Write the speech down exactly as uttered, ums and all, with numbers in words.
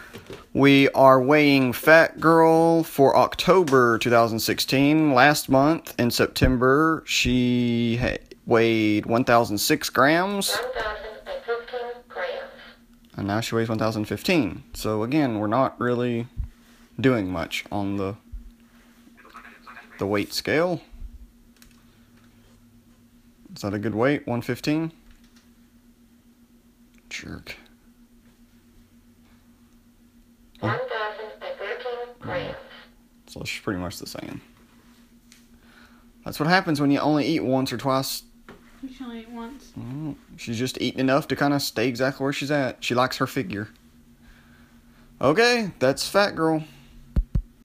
We are weighing Fat Girl for October twenty sixteen. Last month in September, she ha- weighed one thousand six grams. one thousand fifteen grams. And now she weighs one thousand fifteen. So again, we're not really doing much on the the weight scale. Is that a good weight? one fifteen? Jerk. one thousand thirteen grams. So she's pretty much the same. That's what happens when you only eat once or twice. You should only eat once. Mm, she's just eating enough to kind of stay exactly where she's at. She likes her figure. Okay, that's Fat Girl.